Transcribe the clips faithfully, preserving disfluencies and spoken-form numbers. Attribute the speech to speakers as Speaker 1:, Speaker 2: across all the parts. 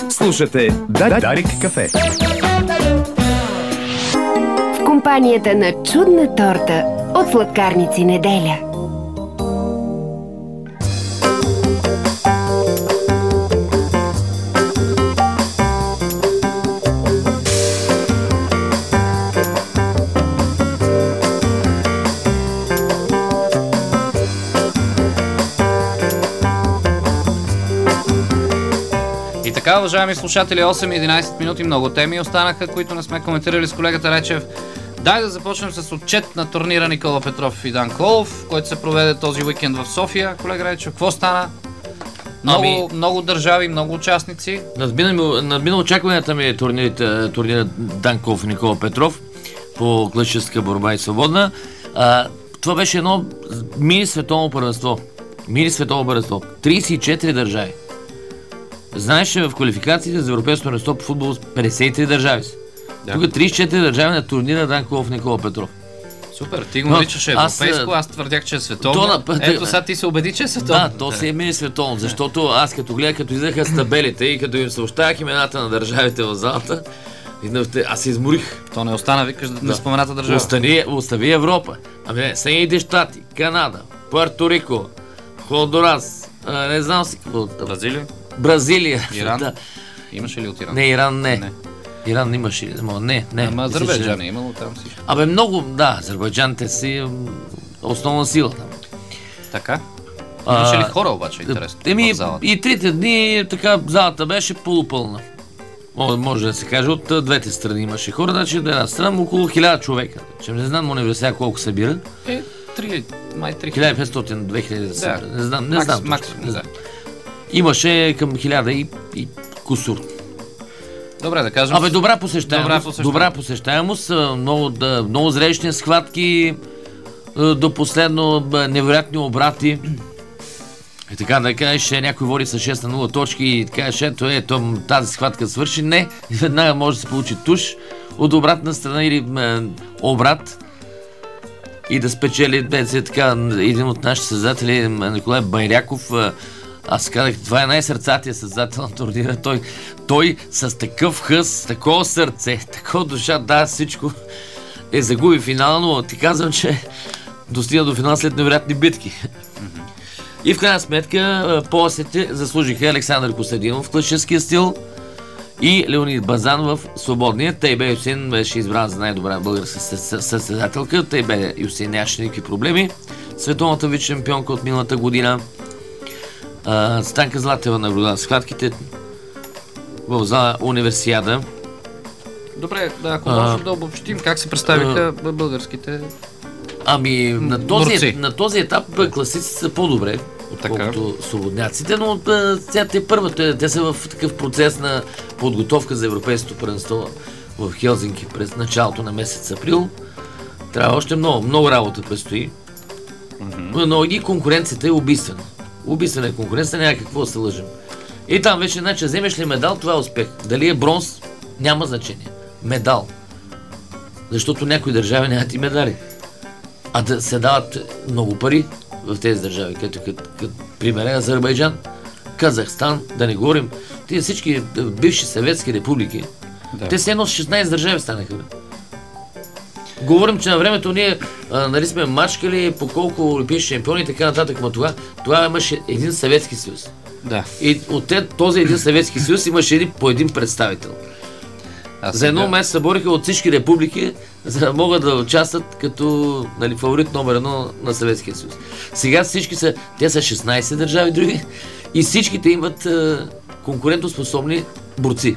Speaker 1: Слушате Дарик кафе.
Speaker 2: В компанията на чудна торта от Сладкарници Неделя.
Speaker 3: Така, уважаеми слушатели, осем и единайсет минути, много теми останаха, които не сме коментирали с колегата Речев. Дай да започнем с отчет на турнира Никола Петров и Дан Колов, който се проведе този уикенд в София. Колега Речев, какво стана? Много, ами... много държави, много участници.
Speaker 4: Надмина очакванията ми турнирите, турнира Дан Колов и Никола Петров по класическа борба и свободна. А, това беше едно мини световно първенство. Мини световно първенство. трийсет и четири държави. Знаеш, че в квалификациите за европейското първенство по футбол петдесет и три държави са. Да. Тук трийсет и четири държави на турнира Дан Колов Никола Петров.
Speaker 3: Супер, ти го наричаш европейско, аз, аз твърдях, че е световно. То, Ето сега ти се убеди, че е световно.
Speaker 4: Да, то си е мини световно, защото аз като гледах, като излеzaха с табелите и като им съобщавах имената на държавите в залата, аз се изморих.
Speaker 3: То не остана, викаш да, да. не спомената държава.
Speaker 4: Остани, остави Европа. Ами Съединените щати, Канада, Пуерто Рико, Хондурас, не знам си какво.
Speaker 3: Бразилия?
Speaker 4: Бразилия.
Speaker 3: Иран?
Speaker 4: Да.
Speaker 3: Имаше ли от Иран?
Speaker 4: Не, Иран не. не. Иран имаше ли? Не, не.
Speaker 3: Ама Азербайджан е имало там си.
Speaker 4: Абе много, да, Азербайджан те си основна сила там.
Speaker 3: Така? Имаше ли хора обаче, интересно?
Speaker 4: Еми, и трите дни така залата беше полупълна. Може да се каже, от двете страни имаше хора, значи от една страна около хиляда човека. Че не знам университет колко събира.
Speaker 3: Е, три, май три
Speaker 4: хиляда и петстотин до две хиляди да събира. Не знам, не
Speaker 3: Макс,
Speaker 4: знам.
Speaker 3: Максимум, не знам.
Speaker 4: Имаше към хиляда и, и кусур.
Speaker 3: Добре, да кажем.
Speaker 4: Абе, добра посещаемост.
Speaker 3: Добра посещаемост.
Speaker 4: Добра посещаемост много, да, много зрелищни схватки, до последно невероятни обрати. И така да кажеш, някой води с шест на нула точки и кажеш, ето, ето, тази схватка свърши. Не, веднага може да се получи туш от обратна страна или е, обрат и да спечели. Е, така, един от нашите създатели, Николай Байряков, аз казах, това е най-сърцатия създател на турнира. Той, той с такъв хъс, с такова сърце, такова душа, да, всичко е загуби финала, но ти казвам, че достигна до финал след невероятни битки. Mm-hmm. И в крайна сметка по-осете заслужиха Александър Костадинов в класическия стил и Леонид Базан в свободния. Тайбе Юсин беше избран за най-добра българска състезателка. Тайбе Юсин нямаше никакви проблеми. Световната вице-шампионка от миналата година. Uh, Станка Златева наблюдава схватките в зала Универсиада.
Speaker 3: Добре, да, ако можем uh, да обобщим как се представиха uh, българските
Speaker 4: Ами на този, на този етап класиците са по-добре, отколкото свободняците, но сега те първо, те, те са в такъв процес на подготовка за европейското първенство в Хелзинки през началото на месец април. Трябва още много, много работа предстои. Mm-hmm. Но и конкуренцията е убийствена. Убийствена е конкуренция, няма какво да се лъжим. И там вече, значи, вземеш ли медал, това е успех. Дали е бронз, няма значение. Медал. Защото някои държави нямат и медали. А да се дават много пари в тези държави, като, като, като пример е Азербайджан, Казахстан, да не говорим, тези всички бивши съветски републики, да. Те се едно с шестнайсет държави станаха. Говорим, че на времето ние а, нали сме мачкали по колко олимпийски шампиони и така нататък, но това, това имаше един Съветски съюз.
Speaker 3: Да.
Speaker 4: И от те, този един Съветски съюз имаше един, по един представител. А за едно момент се събориха от всички републики, за да могат да участват като нали, фаворит номер едно на Съветския съюз. Сега всички са, те са шестнайсет държави други и всичките имат е, конкурентоспособни борци.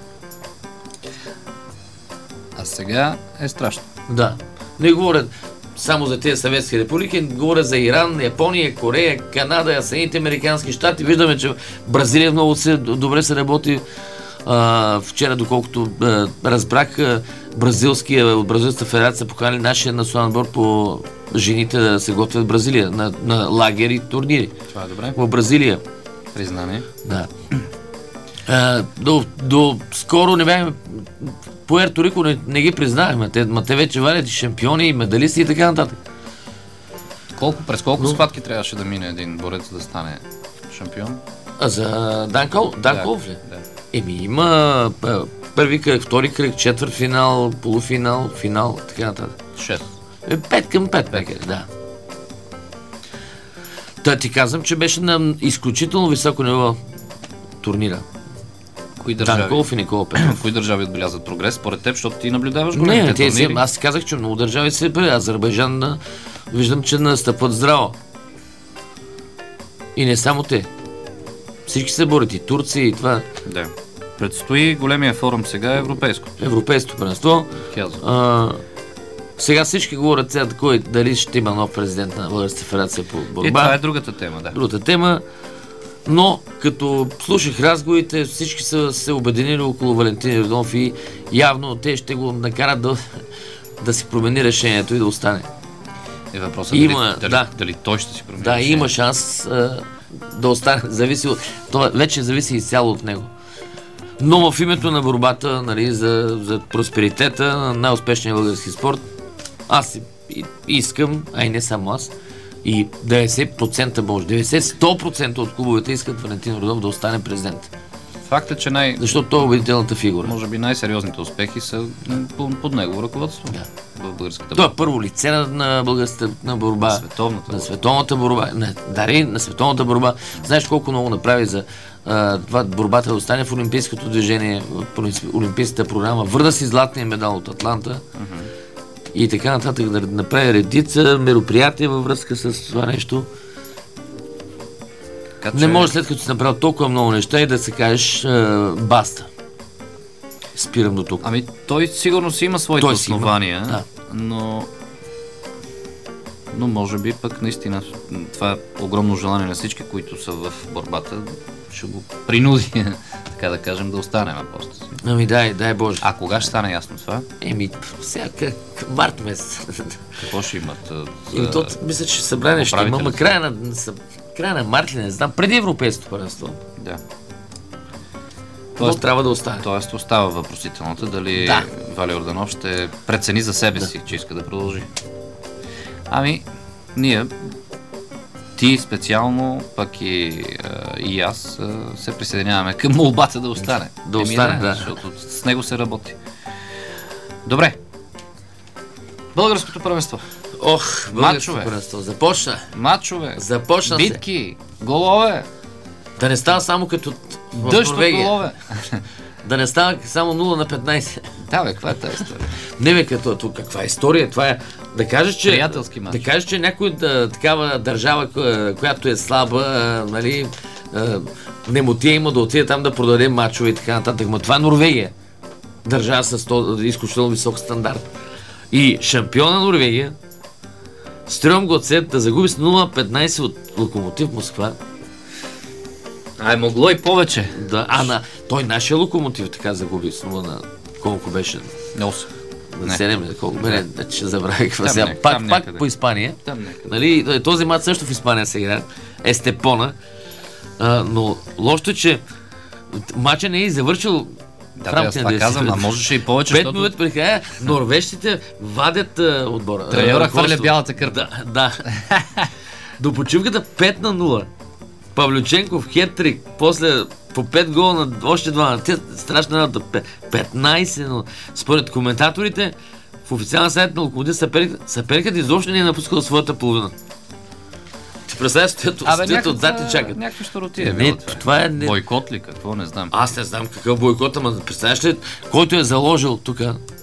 Speaker 3: А сега е страшно.
Speaker 4: Да. Не говоря само за тези съветски републики, говоря за Иран, Япония, Корея, Канада, Съединените американски щати. Виждаме, че Бразилия много се, добре се работи. Uh, вчера, доколкото uh, разбрах, uh, бразилския, от Бразилската федерация поканили нашия национален отбор по жените да се готвят в Бразилия, на, на лагери и турнири.
Speaker 3: Това е добре.
Speaker 4: В Бразилия.
Speaker 3: Признание.
Speaker 4: Да. Uh, до, до скоро не бяхме Пуерто Рико не, не ги признахме. Те, ма те вече валят и шампиони, и медалисти и така нататък.
Speaker 3: Колко, през колко Но... схватки трябваше да мине един борец да стане шампион?
Speaker 4: А за Дан Колов? Дан Колов ли?
Speaker 3: Да.
Speaker 4: Еми, има а, първи кръг, втори кръг, четвърт финал, полуфинал, финал, така нататък.
Speaker 3: шест.
Speaker 4: Е, пет към пет, пет. Да. Та ти казвам, че беше на изключително високо ниво турнира.
Speaker 3: Кои държави?
Speaker 4: Данколов и Никола Петров.
Speaker 3: Кои държави отбелязват прогрес, според теб, защото ти наблюдаваш големите
Speaker 4: Не, те си,
Speaker 3: турнири?
Speaker 4: аз ти казах, че много държави се прави. Азербайджан на, виждам, че настъпват здраво. И не само те. Всички се борят, и Турция, и това.
Speaker 3: Да. Предстои големия форум сега, европейско.
Speaker 4: Европейското първенство. А, сега всички говорят сега кой, дали ще има нов президент на Българската федерация по борба.
Speaker 3: И това е другата тема, да.
Speaker 4: Другата тема. Но като слушах разговорите, всички са се обединили около Валентин Йорданов и явно те ще го накарат да, да си промени решението и да остане.
Speaker 3: Е въпросът
Speaker 4: има,
Speaker 3: дали,
Speaker 4: да,
Speaker 3: дали, дали той ще си промени
Speaker 4: Да,
Speaker 3: решение.
Speaker 4: има шанс а, да остане. Зависи от, това вече зависи изцяло от него. Но в името на борбата, нали, за, за просперитета на най-успешния български спорт, аз и, искам, а и не само аз, и деветдесет процента може, деветдесет до сто процента от клубовете искат Валентин Йорданов да остане президент.
Speaker 3: Факт е, че най...
Speaker 4: Защото той е убедителната фигура.
Speaker 3: Може би най-сериозните успехи са под, под негово ръководство.
Speaker 4: Да.
Speaker 3: В българската
Speaker 4: Той е първо лице на, на българската на борба.
Speaker 3: На световната
Speaker 4: на
Speaker 3: борба.
Speaker 4: световната борба. На, дари на световната борба. Знаеш колко много направи за а, това борбата да остане в олимпийското движение, в олимпийската програма. Върна си златния медал от Атланта. Uh-huh. И така нататък да направи редица мероприятия във връзка с това нещо. Така, не че... може след като си направил толкова много неща и да се кажеш а, баста. Спирам до тук.
Speaker 3: Ами той сигурно си има своите той основания, има. Да. но но може би пък наистина това е огромно желание на всички, които са в борбата, ще го принуди, така да кажем, да остане на поста си.
Speaker 4: Ами дай, дай Боже.
Speaker 3: А кога ще стане ясно това?
Speaker 4: Еми, всяка март месец.
Speaker 3: Какво ще имат?
Speaker 4: За... То, мисля, че събрание ще има, ма края на, края на март ли, не знам, преди Европейското първенство. Да. Тоест, трябва да остане.
Speaker 3: Тоест остава въпросителната дали да. Валя Йорданов ще прецени за себе да. си, че иска да продължи. Ами, ние, ти специално, пък и, и аз се присъединяваме към молбата да остане.
Speaker 4: Да остане, да.
Speaker 3: Защото с него се работи. Добре. Българското първенство.
Speaker 4: Ох, българското първенство. Започна.
Speaker 3: Мачове.
Speaker 4: Започна се.
Speaker 3: Битки. Голове.
Speaker 4: Да не става само като
Speaker 3: дъжд от голове.
Speaker 4: Да не става само нула на петнайсет.
Speaker 3: Да, бе, каква е тази история?
Speaker 4: Не бе, като, то, каква е история? Това е да кажеш, че
Speaker 3: приятелски мач.
Speaker 4: Да кажеш, че някой да, такава държава, която е слаба, нали, не му тия има да отиде там да продаде мачове и така нататък. Но това е Норвегия. Държава с то, изключително висок стандарт. И шампиона Норвегия Стрьом Гоцет да загуби с нула петнайсет от Локомотив Москва.
Speaker 3: А е могло и повече.
Speaker 4: Да, а на той нашия Локомотив така загуби с нула на колко беше?
Speaker 3: На осем.
Speaker 4: На седем, колко бе, не, че забравих. Сега, пак, пак по Испания. Нали, този мач също в Испания се играе. Естепона. А, но лошото е, че матча не е завършил
Speaker 3: да, в рамките на десет. Казвам, а можеше и повече,
Speaker 4: пет минути преди края норвежците вадят а, отбора.
Speaker 3: Треньора хвърля бялата кърпа.
Speaker 4: Да, да. До почивката пет на нула. Павлюченков хет-трик, после по пет гола на още два. Те страшно надо петнайсет, но според коментаторите в официален сайт на Локомотив съперникът изобщо не е напускал своята половина. Ти представя, стоят, стоят отзад и чакат.
Speaker 3: Някакви щороти е
Speaker 4: било това. това е, не...
Speaker 3: Бойкот ли? Какво? Не знам.
Speaker 4: Аз не знам какъв бойкот, ама представяш ли, който е заложил тук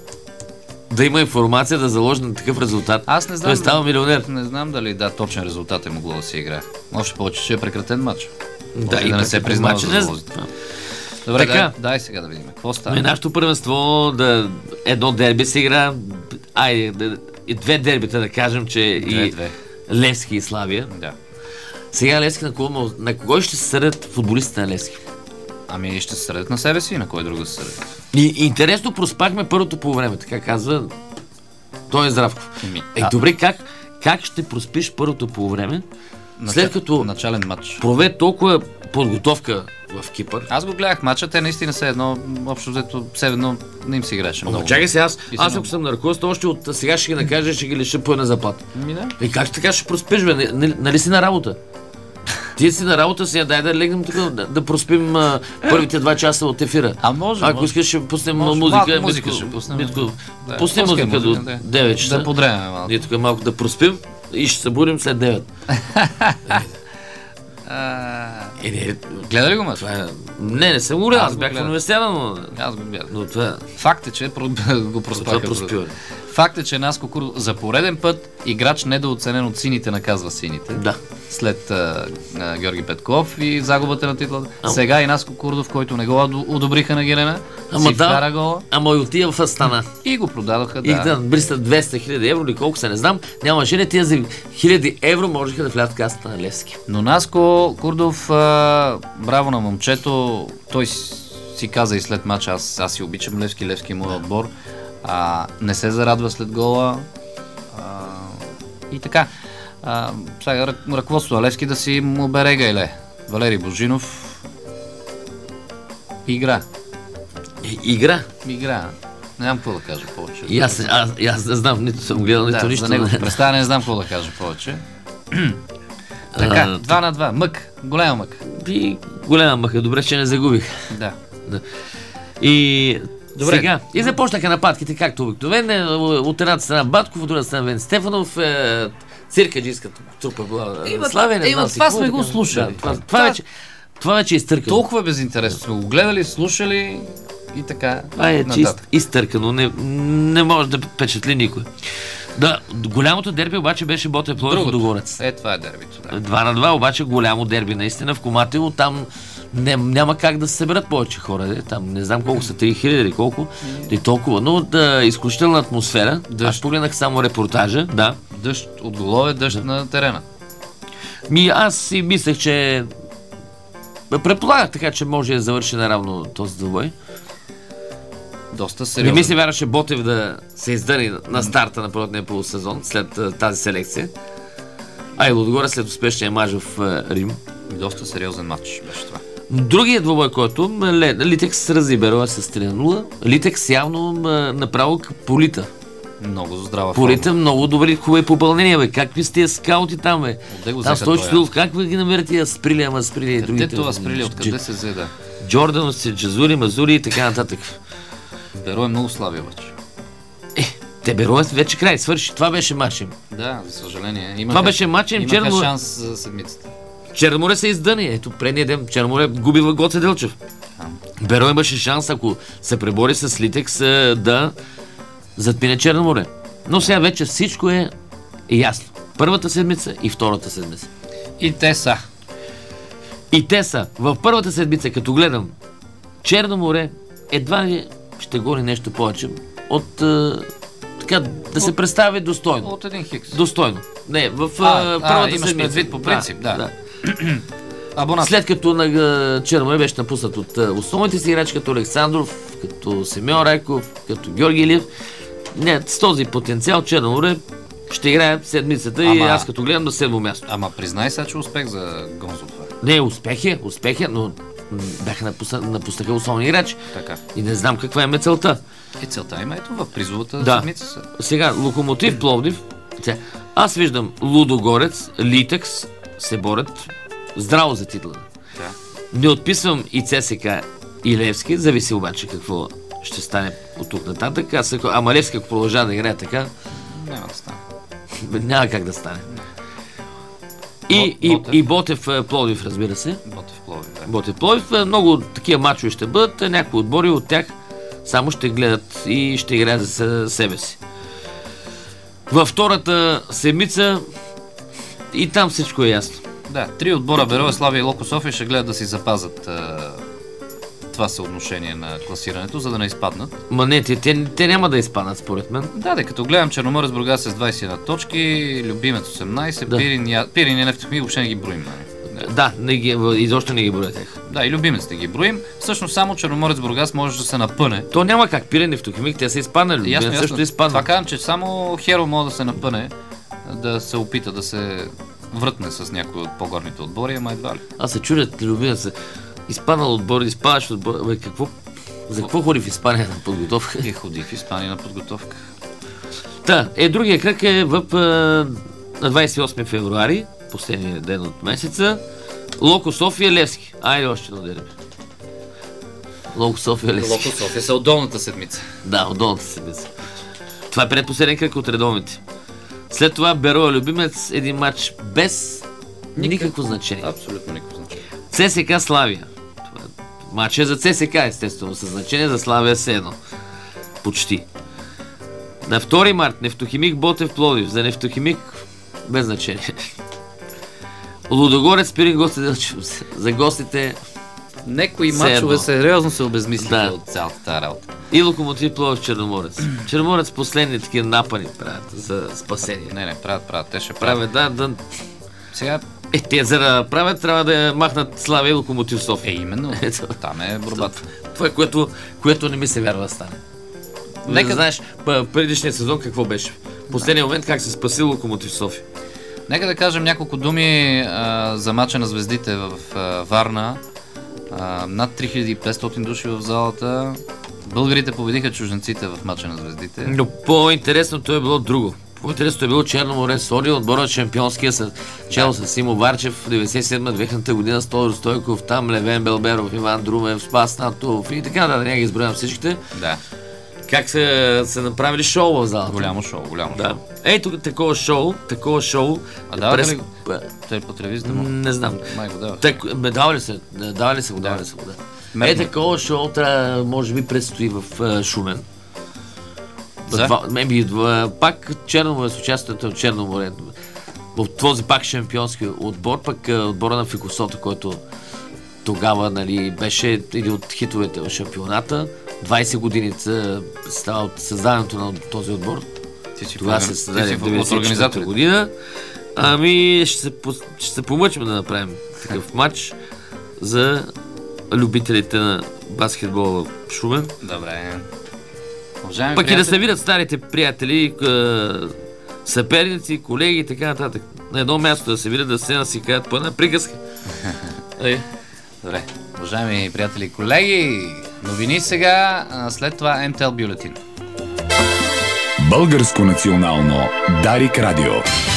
Speaker 4: да има информация да заложи на такъв резултат.
Speaker 3: Аз не знам.
Speaker 4: Той става милионер.
Speaker 3: Не знам дали да, точен резултат е могло да се играе. Още повече, че е прекратен матч.
Speaker 4: Да, и
Speaker 3: да не се признава за залозите. Добре,
Speaker 4: така,
Speaker 3: дай, дай сега да видим. Какво става?
Speaker 4: Но нашето първенство, да, едно дерби се игра, айде, да, и две дербита да кажем, че две, и две. Левски и Славия.
Speaker 3: Да.
Speaker 4: Сега Левски на кого, на кого ще се съдят футболистите на Левски?
Speaker 3: Ами ще се съдят на себе си и на кой друг да се съдят.
Speaker 4: И, интересно проспахме първото по време, така казва той е Здравков.
Speaker 3: Еми,
Speaker 4: е,
Speaker 3: а...
Speaker 4: добре, как, как ще проспиш първото по време,
Speaker 3: Начал...
Speaker 4: след като
Speaker 3: начален матч
Speaker 4: проведе толкова подготовка в Кипър?
Speaker 3: Аз го гледах матча, те наистина са едно, общо взето, все едно не им се играеше много.
Speaker 4: Чакай се, аз, аз ако съм на ръководство, още от сега ще ги накажа, ще ги лиша по една заплата.
Speaker 3: Ми да.
Speaker 4: И как така ще проспиш, бе? Нали си на работа? Ти си на работа сега, дай да легнем така, да, да проспим а, първите два часа от ефира.
Speaker 3: А може,
Speaker 4: Ако
Speaker 3: може.
Speaker 4: искаш, ще пуснем
Speaker 3: Може,
Speaker 4: музика.
Speaker 3: малко музика ще пуснем.
Speaker 4: Митко,
Speaker 3: Да,
Speaker 4: пуснем
Speaker 3: пускай
Speaker 4: музика до
Speaker 3: да.
Speaker 4: девет часа.
Speaker 3: Да подремем малко.
Speaker 4: Ние тук малко да проспим и ще се будем след девет.
Speaker 3: А,
Speaker 4: Е, не,
Speaker 3: Гледа ли го мъж?
Speaker 4: това е... Не, не съм говорил,
Speaker 3: Аз
Speaker 4: аз
Speaker 3: го
Speaker 4: бях в
Speaker 3: гледам.
Speaker 4: университета, но...
Speaker 3: Аз го гледам.
Speaker 4: но това...
Speaker 3: Факт е, че про- го
Speaker 4: това
Speaker 3: проспаха.
Speaker 4: проспива.
Speaker 3: Факт е, че Наско Курдов за пореден път играч недооценен от сините наказва сините.
Speaker 4: Да.
Speaker 3: След а, а, Георги Петков и загубата на титлата.
Speaker 4: Ама-
Speaker 3: Сега и Наско Курдов, който не го адо- одобриха на Гелена,
Speaker 4: Ама
Speaker 3: си
Speaker 4: да.
Speaker 3: вкара гола
Speaker 4: Ама и отива в Астана.
Speaker 3: и го продадоха.
Speaker 4: И
Speaker 3: Да.
Speaker 4: да бриста двеста хиляди евро или колко се не знам. Нямаше не тия за хиляди евро можеха да влязат в касата на Левски.
Speaker 3: Но Наско Курдов, а, браво на момчето, той си, си каза и след матча, аз, аз си обичам Левски, Левски е моят отбор, а, не се зарадва след гола а, и така. А, сега ръ- ръководството на Левски да си му бере гайле. Валери Божинов игра.
Speaker 4: И, игра.
Speaker 3: Игра. Нямам какво да кажа повече.
Speaker 4: И аз, аз, и аз не знам, нито съм гледал, нито
Speaker 3: да,
Speaker 4: нищо.
Speaker 3: за неговото представяне не знам какво да кажа повече. Така,
Speaker 4: А,
Speaker 3: два на два. Мък. Голям мък.
Speaker 4: И голяма мъха, добре, че не загубих.
Speaker 3: Да.
Speaker 4: И
Speaker 3: Добре.
Speaker 4: сега, и започнаха нападките, както обикновено. От едната страна Батков, от другата страна Вен Стефанов, е, циркаджийската трупа била
Speaker 3: Има-
Speaker 4: Славен. не
Speaker 3: има,
Speaker 4: знам си
Speaker 3: това
Speaker 4: какво,
Speaker 3: сме го
Speaker 4: така.
Speaker 3: слушали.
Speaker 4: Да, това,
Speaker 3: Това-
Speaker 4: това, вече, това вече е изтъркано.
Speaker 3: Толкова безинтересно сме го гледали, слушали и така.
Speaker 4: Това е чист
Speaker 3: нататък.
Speaker 4: изтъркано, не, не може да впечатли никой. Да, голямото дерби обаче беше Ботев Пловдив
Speaker 3: Другото.
Speaker 4: Лудогорец.
Speaker 3: Е, това е дербито. Да.
Speaker 4: Два на два, обаче голямо дерби наистина в Коматело. Там не, няма как да се съберат повече хора. Де. Там не знам колко са, три хиляди или колко. И толкова. Но да, изключителна атмосфера.
Speaker 3: Дъжд.
Speaker 4: Аз погледнах само репортажа. Да.
Speaker 3: Дъжд от голове, дъжд на терена.
Speaker 4: Ми, аз си мислех, че... Предполагах така, че може да завърши наравно този двубой.
Speaker 3: Доста
Speaker 4: Не
Speaker 3: сериозно.
Speaker 4: ми се вярваше Ботев да се издъни на старта на първотния полусезон след а, тази селекция. А и Лудогорец след успешния мач в а, Рим.
Speaker 3: Доста сериозен матч беше това.
Speaker 4: Другият двубой, който м, Ле- Литекс рази Бероя с три на нула. Литекс явно м, направо к- полита.
Speaker 3: Много здрава
Speaker 4: Полита, много добри, хубави попълнения, бе. Как ви сте скаути там, бе?
Speaker 3: Отде го
Speaker 4: Там
Speaker 3: взеха
Speaker 4: Стойчо
Speaker 3: тоя?
Speaker 4: Стилов, как ви ги намерите тия Сприли, ама Сприли и
Speaker 3: Къде
Speaker 4: другите?
Speaker 3: това сприли? Откъде
Speaker 4: Дж-
Speaker 3: се взе, да?
Speaker 4: Джордан, Джазури, Мазури и така нататък.
Speaker 3: Беро е много слаби обаче.
Speaker 4: Е, те Бероя вече край, свърши. Това беше матч им.
Speaker 3: Да, за съжаление. Имаха,
Speaker 4: Това беше матч им.
Speaker 3: имаха
Speaker 4: Черно...
Speaker 3: шанс за седмицата.
Speaker 4: Черноморе се издъни. Ето, предния ден Черноморе губи в Гоце Делчев. Беро имаше шанс, ако се пребори с Литекс, е, да задмине Черноморе. Но сега вече всичко е ясно. Първата седмица и втората седмица.
Speaker 3: И те са.
Speaker 4: И те са. В първата седмица, като гледам Черноморе, едва ли ще гони нещо повече от е, така да се представи достойно.
Speaker 3: От един хикс.
Speaker 4: Достойно. Не, в
Speaker 3: А,
Speaker 4: а,
Speaker 3: а,
Speaker 4: първата
Speaker 3: имаш
Speaker 4: седмица.
Speaker 3: предвид по принцип, да. Абонат.
Speaker 4: След като на а, Черноморе беше напуснат от а, основните си играчи, като Александров, като Симеон Райков, като Георги Илиев, не, с този потенциал Черноморе ще играе седмицата и
Speaker 3: Ама-
Speaker 4: аз като гледам на седмо място.
Speaker 3: Ама признай сега, че успех за Гонзо това.
Speaker 4: Не, успех е, успех е, но м, бяха напусна, напуснаха основни играчи.
Speaker 3: Така.
Speaker 4: И не знам каква е целта.
Speaker 3: И целта има ето в призовата
Speaker 4: Да.
Speaker 3: седмица са.
Speaker 4: Сега, Локомотив Пловдив, сега, аз виждам Лудогорец, Литекс се борят здраво за титла.
Speaker 3: Да.
Speaker 4: Не отписвам и ЦСКА и Левски, зависи обаче какво ще стане от тук нататък. Аз, ако, ама Левски, ако продължава да играе така,
Speaker 3: Няма да стане.
Speaker 4: бе, няма как да стане. И, и,
Speaker 3: Ботев.
Speaker 4: и Ботев е, Пловдив, разбира се.
Speaker 3: Ботев Пловдив, да.
Speaker 4: Ботев Пловдив, е, много такива мачове ще бъдат, е, някои отбори от тях само ще гледат и ще играят за себе си. Във втората седмица и там всичко е ясно.
Speaker 3: Да, три отбора Бероя, Славия и Локо София ще гледат да си запазят а, това съотношение на класирането, за да не изпаднат.
Speaker 4: Ма не, те, те, те няма да изпаднат според мен.
Speaker 3: Да, да, като гледам Черноморец Бургас с двайсет и една точки, Любимец осемнайсет,
Speaker 4: Да.
Speaker 3: Пирин, Я- Пирин и Нефтохимик въобще не ги броим. Нали? Да.
Speaker 4: Да, не ги, изобщо не ги броя тях.
Speaker 3: Да, и Любимец не ги броим. Всъщност само Черноморец Бургас може да се напъне.
Speaker 4: То няма как, Пирен, Нефтохимик, те са изпаднали.
Speaker 3: Ясно,
Speaker 4: Любимец също
Speaker 3: ясно.
Speaker 4: изпадна.
Speaker 3: Това казвам, че само Херо може да се напъне, да се опита да се врътне с някой от по-горните отбори, ама едва ли.
Speaker 4: Аз се чудя, Любимец е изпаднал отбор, изпадаш отбор. Бе, какво? За какво ходи в Испания на подготовка?
Speaker 3: И ходи в Испания на подготовка.
Speaker 4: Та, е, другия кръг е в, а, на двайсет и осми февруари, последния ден от месеца. Локо София, Левски. Айде още едно дерби. Локо София, Левски.
Speaker 3: Локо София са от долната седмица.
Speaker 4: Да, от долната седмица. Това е предпоследен кръг от редовните. След това Бероя Любимец, един матч без никакво значение.
Speaker 3: Абсолютно никакво значение.
Speaker 4: ЦСКА Славия. Това е матч е за ЦСКА, естествено, със значение, за Славия все едно. Почти. На втори март Нефтохимик Ботев Пловдив. За Нефтохимик без значение. Лудогорец Пирин Гости Делчев. За гостите
Speaker 3: Некои матчове сериозно се обезмислиха
Speaker 4: да.
Speaker 3: от цялата тази работа.
Speaker 4: И Локомотив Пловдив Черноморец. Черноморец последни такива напани правят за спасение.
Speaker 3: Не, не, правят, правят. Те ще
Speaker 4: Правят,
Speaker 3: правят.
Speaker 4: да, да.
Speaker 3: Сега...
Speaker 4: Е, те за да правят, трябва да махнат Славия и Локомотив София.
Speaker 3: Е, именно.
Speaker 4: Ето.
Speaker 3: Там е борбата.
Speaker 4: Това е което, което не ми се вярва да стане. Нека знаеш, предишния сезон какво беше? Последния момент как се спаси Локомотив София.
Speaker 3: Нека да кажем няколко думи а, за мача на звездите в а, Варна. А, над три хиляди и петстотин души в залата. Българите победиха чужденците в мача на звездите.
Speaker 4: Но по-интересното е било друго. По-интересното е било Черноморец Соди, отбора шампионския с чело с Симо Варчев в деветдесет и седма две хиляди година, Стойро Стойков, там Левен Белберов, Иван Друмев, Спас Натов и така, да, да не ги изброявам всичките.
Speaker 3: Да.
Speaker 4: Как са, са направили шоу в залата.
Speaker 3: Голямо шоу, голямо
Speaker 4: да.
Speaker 3: шоу.
Speaker 4: Ей, тук такова шоу, такова шоу.
Speaker 3: А давате
Speaker 4: през...
Speaker 3: ли те по телевизията му?
Speaker 4: Не знам.
Speaker 3: Май го дава.
Speaker 4: Так, бе, дава ли се? Дава ли се го? Дава ли се го, да. Е, такова шоу трябва, може би, предстои в uh, Шумен.
Speaker 3: За?
Speaker 4: Maybe, uh, пак Черноморец, участието от Черноморец. От този пак шампионски отбор, пък uh, отбора на Фикусота, който тогава, нали, беше един от хитовете в шампионата. двайсет години става от създаването на този отбор. Това се създаде в деветдесет и четвърта година. Ами ще се, ще се помъчим да направим такъв матч за любителите на баскетбола в Шумен.
Speaker 3: Добре. Уважаеми
Speaker 4: Пък
Speaker 3: приятели...
Speaker 4: и да се видят старите приятели, съперници, колеги и така нататък. На едно място да се видят, да се насикаят по една приказка.
Speaker 3: Добре. Уважаеми приятели и колеги, новини сега, след това ем те ел Бюлетин.
Speaker 1: Българско национално Дарик Радио.